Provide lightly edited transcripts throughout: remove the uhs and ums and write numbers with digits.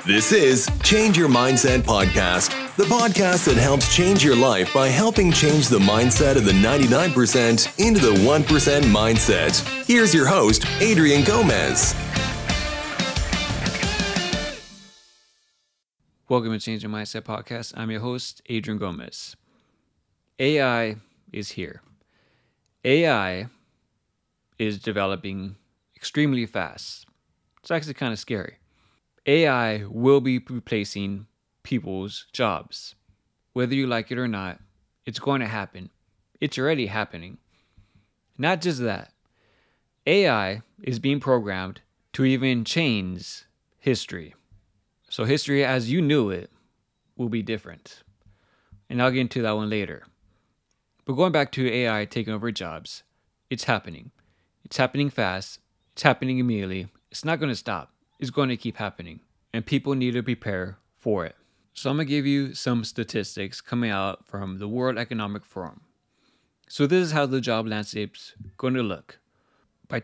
This is Change Your Mindset Podcast, the podcast that helps change your life by helping change the mindset of the 99% into the 1% mindset. Here's your host, Adrian Gomez. Welcome to Change Your Mindset Podcast. I'm your host, Adrian Gomez. AI is here. AI is developing extremely fast. It's actually kind of scary. AI will be replacing people's jobs. Whether you like it or not, it's going to happen. It's already happening. Not just that. AI is being programmed to even change history. So history as you knew it will be different. And I'll get into that one later. But going back to AI taking over jobs, it's happening. It's happening fast. It's happening immediately. It's not going to stop. It's going to keep happening. And people need to prepare for it. So I'm going to give you some statistics coming out from the World Economic Forum. So this is how the job landscape's going to look. By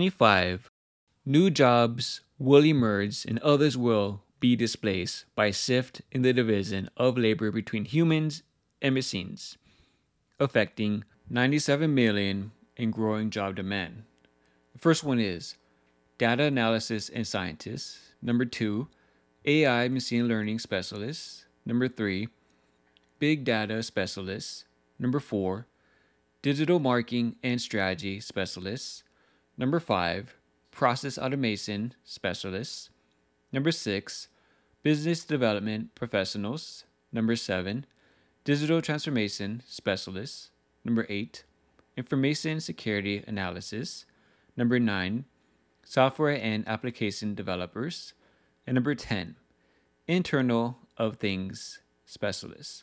2025, new jobs will emerge and others will be displaced by a shift in the division of labor between humans and machines, affecting 97 million in growing job demand. The first one is data analysis and scientists. Number 2, AI machine learning specialists. Number 3, big data specialists. Number 4, digital marketing and strategy specialists. Number 5, process automation specialists. Number 6, business development professionals. Number 7, digital transformation specialists. Number 8, information security analysis. Number 9, software and application developers. And number 10, internal of things specialists.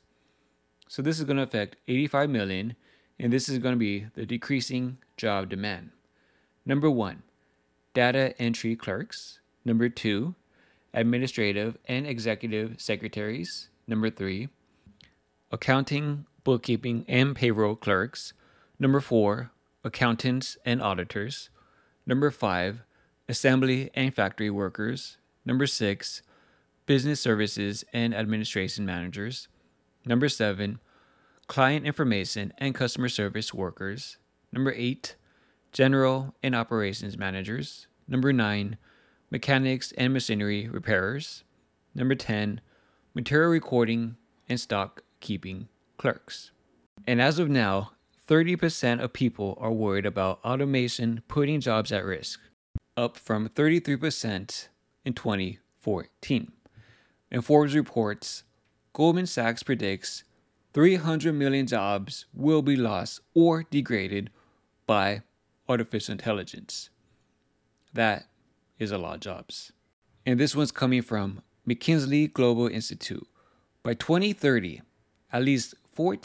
So this is going to affect 85 million, and this is going to be the decreasing job demand. Number 1, data entry clerks. Number 2, administrative and executive secretaries. Number 3, accounting, bookkeeping, and payroll clerks. Number 4, accountants and auditors. Number 5, assembly and factory workers. Number 6, business services and administration managers. Number 7, client information and customer service workers. Number 8, general and operations managers. Number 9, mechanics and machinery repairers. Number 10, material recording and stock keeping clerks. And as of now, 30% of people are worried about automation putting jobs at risk, up from 33% in 2014. And Forbes reports, Goldman Sachs predicts 300 million jobs will be lost or degraded by artificial intelligence. That is a lot of jobs. And this one's coming from McKinsey Global Institute. By 2030, at least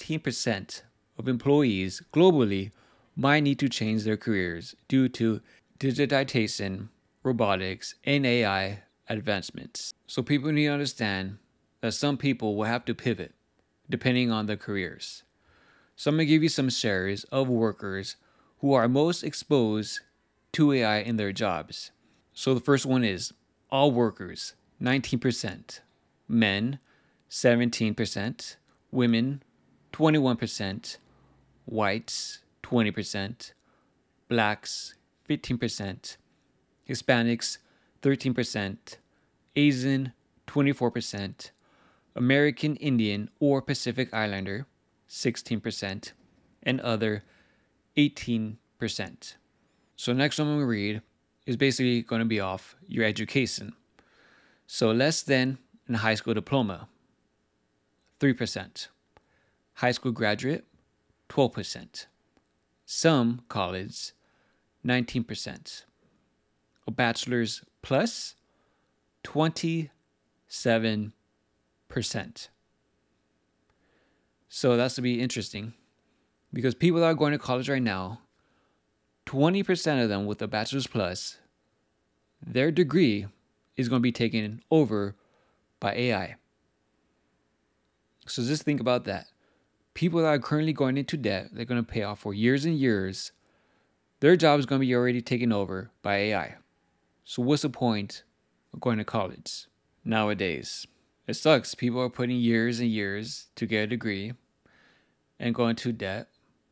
14% of employees globally might need to change their careers due to digitization, robotics, and AI advancements. So people need to understand that some people will have to pivot depending on their careers. So I'm going to give you some shares of workers who are most exposed to AI in their jobs. So the first one is all workers, 19%, men, 17%, women, 21%, whites, 20%, blacks, 15%, Hispanics, 13%, Asian, 24%, American Indian or Pacific Islander, 16%, and other, 18%. So next one I'm going to read is basically going to be off your education. So less than a high school diploma, 3%. High school graduate, 12%. Some college, 19%. A bachelor's plus, 27%. So that's to be interesting because people that are going to college right now, 20% of them with a bachelor's plus, their degree is going to be taken over by AI. So just think about that. People that are currently going into debt, they're going to pay off for years and years. Their job is going to be already taken over by AI. So what's the point of going to college? nowadays. It sucks. People are putting years and years to get a degree and going into debt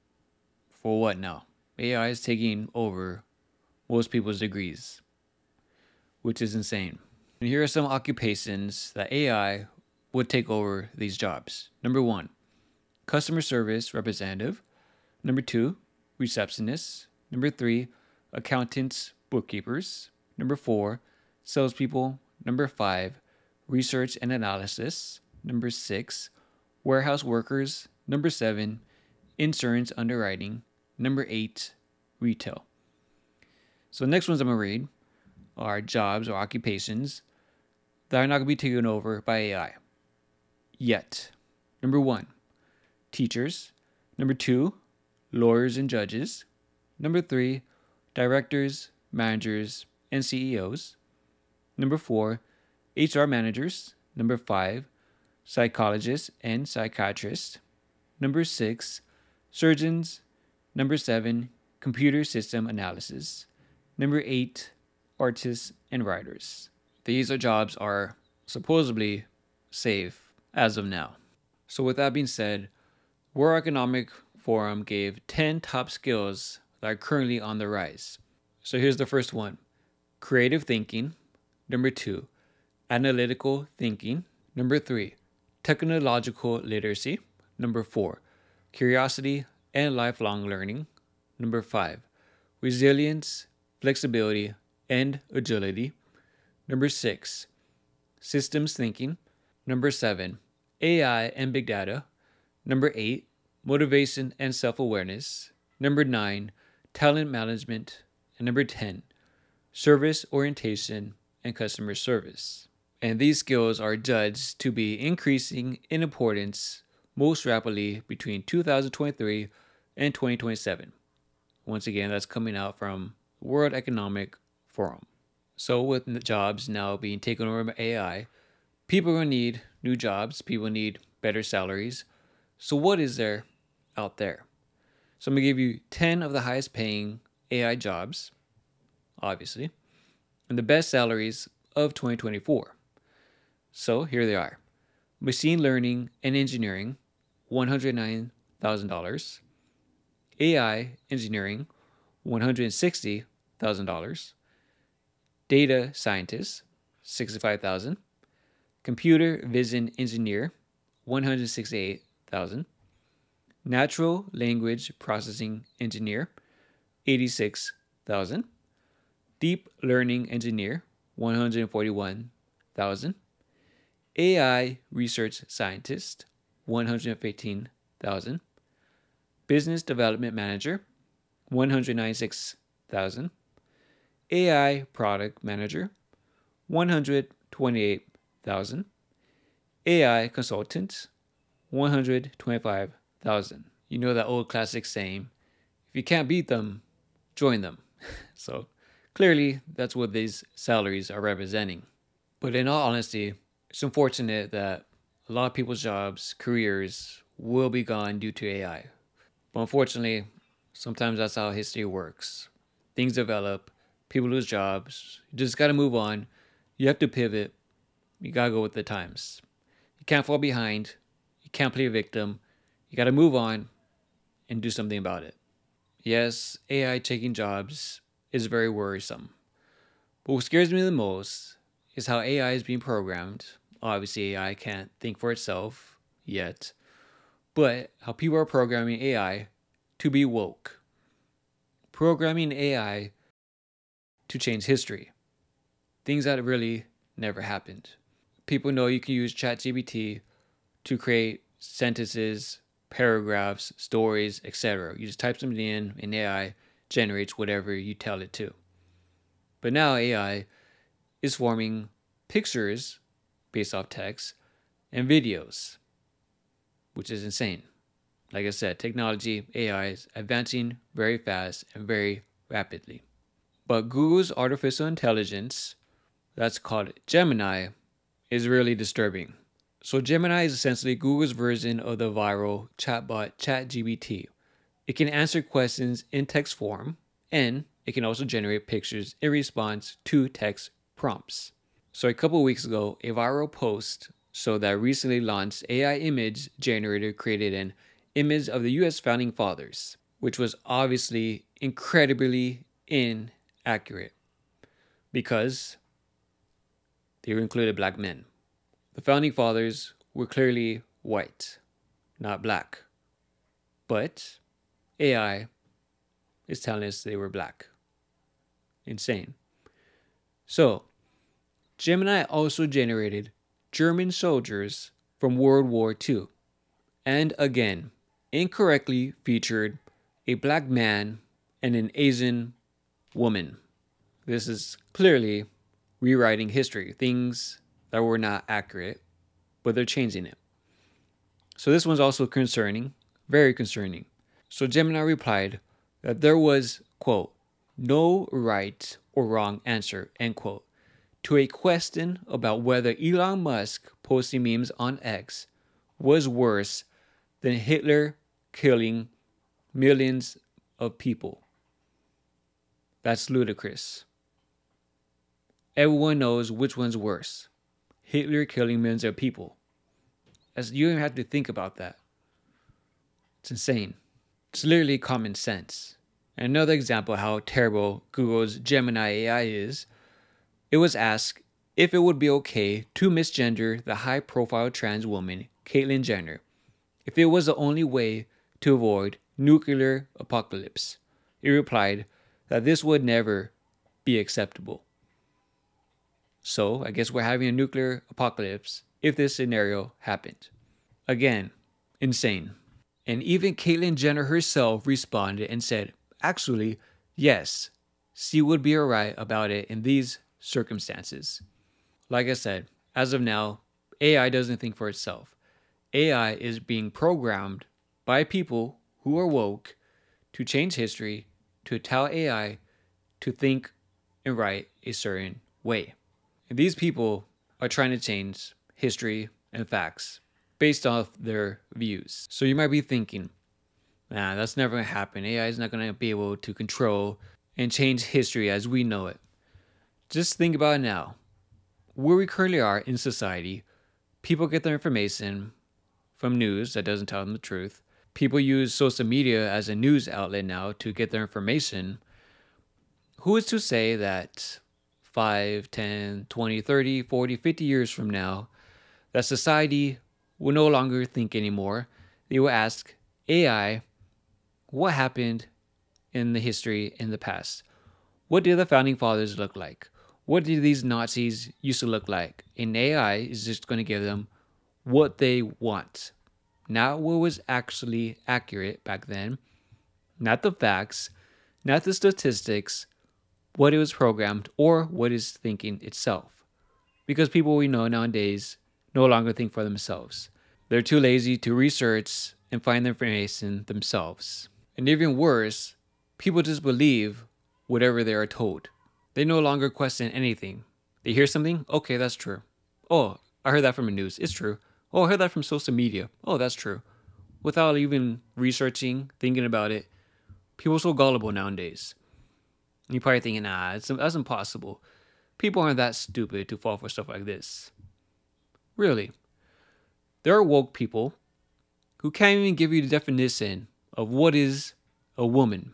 for what now? AI is taking over most people's degrees, which is insane. And here are some occupations that AI would take over these jobs. Number 1, customer service representative. Number 2, receptionists. Number 3, accountants, bookkeepers. Number 4, salespeople. Number 5, research and analysis. Number 6, warehouse workers. Number 7, insurance underwriting. Number 8, retail. So the next ones I'm going to read are jobs or occupations that are not going to be taken over by AI yet. Number 1, teachers. Number 2, lawyers and judges. Number 3, directors, managers, and CEOs. Number 4, HR managers. Number 5, psychologists and psychiatrists. Number 6, surgeons. Number 7, computer system analysis. Number 8, artists and writers. These jobs are supposedly safe as of now. So with that being said, World Economic Forum gave 10 top skills that are currently on the rise. So here's the first one: creative thinking. Number 2, analytical thinking. Number 3, technological literacy. Number 4, curiosity and lifelong learning. Number 5, resilience, flexibility, and agility. Number 6, systems thinking. Number 7, AI and big data. Number 8, motivation and self-awareness. Number 9, talent management. And number 10, service orientation and customer service. And these skills are judged to be increasing in importance most rapidly between 2023 and 2027. Once again, that's coming out from World Economic Forum. So with the jobs now being taken over by AI, people are going to need new jobs. People need better salaries. So what is there out there? So I'm going to give you 10 of the highest paying AI jobs, obviously, and the best salaries of 2024. So here they are: machine learning and engineering, $109,000. AI engineering, $160,000. Data scientist, $65,000. Computer vision engineer, $168,000. Natural language processing engineer, $86,000. Deep learning engineer, $141,000. AI research scientist, $115,000. Business development manager, $196,000. AI product manager, $128,000. AI consultant, $125,000. You know that old classic saying, if you can't beat them, join them. So clearly that's what these salaries are representing. But in all honesty, it's unfortunate that a lot of people's jobs, careers will be gone due to AI. But unfortunately, sometimes that's how history works. Things develop, people lose jobs. You just got to move on. You have to pivot. You got to go with the times. You can't fall behind. You can't play a victim. You got to move on and do something about it. Yes, AI taking jobs is very worrisome. But what scares me the most is how AI is being programmed. Obviously, AI can't think for itself yet. But how people are programming AI to be woke. Programming AI to change history. Things that really never happened. People know you can use ChatGPT to create sentences, paragraphs, stories, etc. You just type something in and AI generates whatever you tell it to. But now AI is forming pictures based off text and videos, which is insane. Like I said, technology, AI is advancing very fast and very rapidly. But Google's artificial intelligence, that's called Gemini, is really disturbing. So Gemini is essentially Google's version of the viral chatbot ChatGPT. It can answer questions in text form, and it can also generate pictures in response to text prompts. So a couple weeks ago, a viral post showed that recently launched AI image generator created an image of the US founding fathers, which was obviously incredibly inaccurate because they included black men. The founding fathers were clearly white, not black. But AI is telling us they were black. Insane. So, Gemini also generated German soldiers from World War II, and again, incorrectly featured a black man and an Asian woman. This is clearly rewriting history, things that were not accurate, but they're changing it. So this one's also concerning, very concerning. So Gemini replied that there was, quote, no right or wrong answer, end quote, to a question about whether Elon Musk posting memes on X was worse than Hitler killing millions of people. That's ludicrous. Everyone knows which one's worse. Hitler killing millions of people. You don't have to think about that. It's insane. It's literally common sense. And another example of how terrible Google's Gemini AI is, it was asked if it would be okay to misgender the high-profile trans woman Caitlyn Jenner if it was the only way to avoid nuclear apocalypse. It replied that this would never be acceptable. So I guess we're having a nuclear apocalypse if this scenario happened. Again, insane. And even Caitlyn Jenner herself responded and said, actually, yes, she would be alright about it in these circumstances. Like I said, as of now, AI doesn't think for itself. AI is being programmed by people who are woke to change history, to tell AI to think and write a certain way. And these people are trying to change history and facts based off their views. So you might be thinking, nah, that's never going to happen. AI is not going to be able to control and change history as we know it. Just think about it now. Where we currently are in society, people get their information from news that doesn't tell them the truth. People use social media as a news outlet now to get their information. Who is to say that 5, 10, 20, 30, 40, 50 years from now, that society will no longer think anymore? They will ask AI, what happened in the history in the past? What did the founding fathers look like? What did these Nazis used to look like? And AI is just going to give them what they want. Not what was actually accurate back then. Not the facts. Not the statistics. What it was programmed or what is thinking itself. Because people we know nowadays no longer think for themselves. They're too lazy to research and find the information themselves. And even worse, people just believe whatever they are told. They no longer question anything. They hear something, okay, that's true. Oh, I heard that from the news, it's true. Oh, I heard that from social media. Oh, that's true. Without even researching, thinking about it. People are so gullible nowadays. You're probably thinking, that's impossible. People aren't that stupid to fall for stuff like this. Really. There are woke people who can't even give you the definition of what is a woman.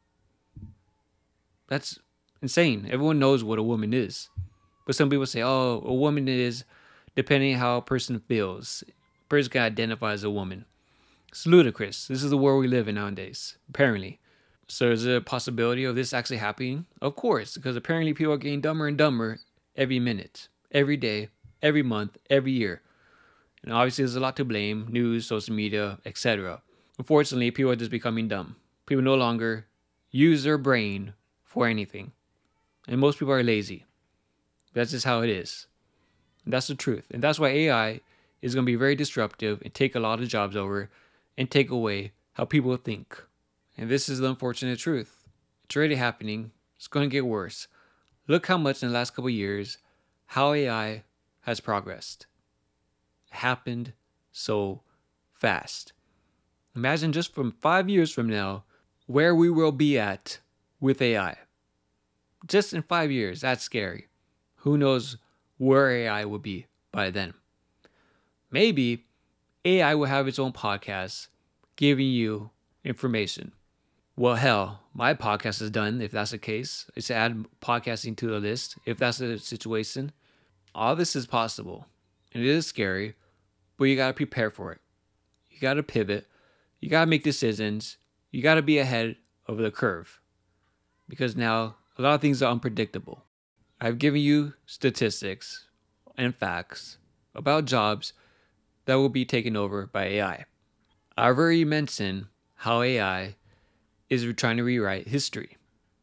That's insane. Everyone knows what a woman is. But some people say, oh, a woman is depending on how a person feels. A person can identify as a woman. It's ludicrous. This is the world we live in nowadays, apparently. So is there a possibility of this actually happening? Of course, because apparently people are getting dumber and dumber every minute, every day, every month, every year. And obviously there's a lot to blame, news, social media, etc. Unfortunately, people are just becoming dumb. People no longer use their brain for anything. And most people are lazy. That's just how it is. And that's the truth. And that's why AI is going to be very disruptive and take a lot of jobs over and take away how people think. And this is the unfortunate truth. It's already happening. It's going to get worse. Look how much in the last couple of years, how AI has progressed. It happened so fast. Imagine just from 5 years from now, where we will be at with AI. Just in 5 years, that's scary. Who knows where AI will be by then. Maybe AI will have its own podcast giving you information. Well, hell, my podcast is done if that's the case. It's add podcasting to the list if that's the situation. All this is possible, and it is scary, but you got to prepare for it. You got to pivot. You got to make decisions. You got to be ahead of the curve, because now a lot of things are unpredictable. I've given you statistics and facts about jobs that will be taken over by AI. I've already mentioned how AI is trying to rewrite history.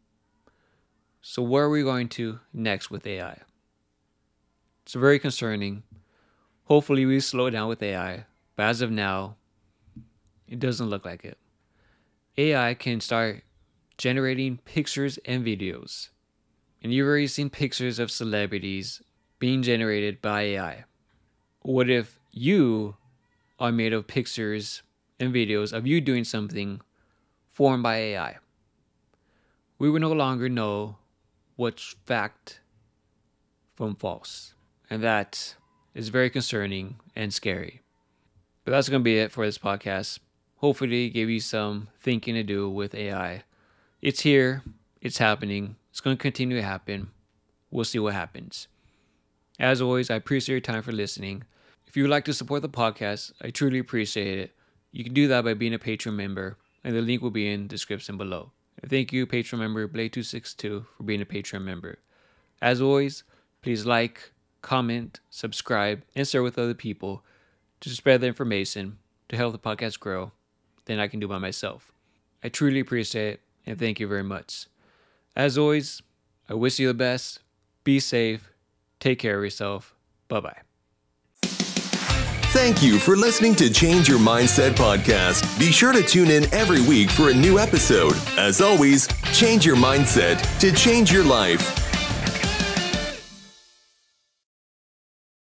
So where are we going to next with AI? It's very concerning. Hopefully we slow down with AI, but as of now, it doesn't look like it. AI can start generating pictures and videos. And you've already seen pictures of celebrities being generated by AI. What if you are made of pictures and videos of you doing something formed by AI? We will no longer know what's fact from false. And that is very concerning and scary. But that's going to be it for this podcast. Hopefully give you some thinking to do with AI. It's here. It's happening. It's going to continue to happen. We'll see what happens. As always, I appreciate your time for listening. If you would like to support the podcast, I truly appreciate it. You can do that by being a Patreon member, and the link will be in the description below. And thank you, Patreon member Blade262, for being a Patreon member. As always, please like, comment, subscribe, and share with other people to spread the information to help the podcast grow than I can do by myself. I truly appreciate it, and thank you very much. As always, I wish you the best. Be safe. Take care of yourself. Bye-bye. Thank you for listening to Change Your Mindset podcast. Be sure to tune in every week for a new episode. As always, change your mindset to change your life.